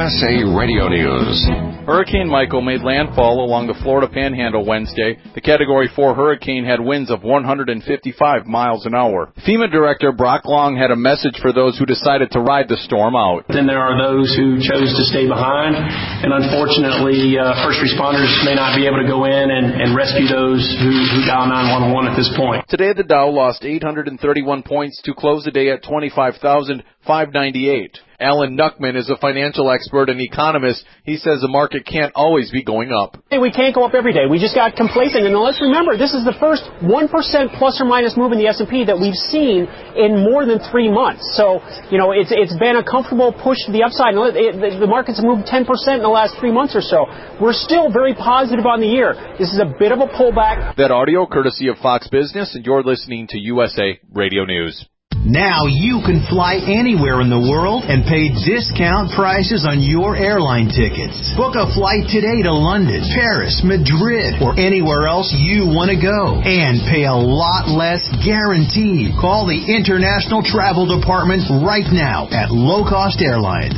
USA Radio News. Hurricane Michael made landfall along the Florida Panhandle Wednesday. The Category 4 hurricane had winds of 155 miles an hour. FEMA Director Brock Long had a message for those who decided to ride the storm out. Then there are those who chose to stay behind, and unfortunately, first responders may not be able to go in and rescue those who dial 911 at this point. Today, the Dow lost 831 points to close the day at 25,598. Alan Nuckman is a financial expert and economist. He says the market can't always be going up. We can't go up every day. We just got complacent. And let's remember, this is the first 1% plus or minus move in the S&P that we've seen in more than 3 months. So, it's been a comfortable push to the upside. The markets have moved 10% in the last 3 months or so. We're still very positive on the year. This is a bit of a pullback. That audio courtesy of Fox Business, and you're listening to USA Radio News. Now you can fly anywhere in the world and pay discount prices on your airline tickets. Book a flight today to London, Paris, Madrid, or anywhere else you want to go. And pay a lot less guaranteed. Call the International Travel Department right now at Low Cost Airlines.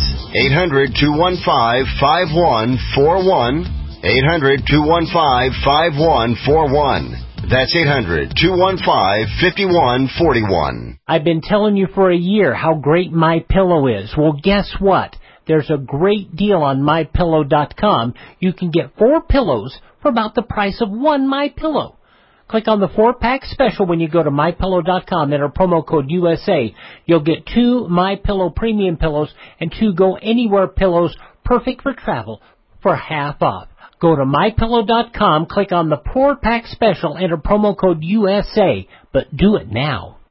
800-215-5141. 800-215-5141. That's 800-215-5141. I've been telling you for a year how great MyPillow is. Well, guess what? There's a great deal on MyPillow.com. You can get 4 pillows for about the price of 1 MyPillow. Click on the 4-pack special when you go to MyPillow.com. Enter promo code USA. You'll get 2 MyPillow premium pillows and 2 Go Anywhere pillows, perfect for travel, for half off. Go to MyPillow.com, click on the 4-pack special, enter promo code USA, but do it now.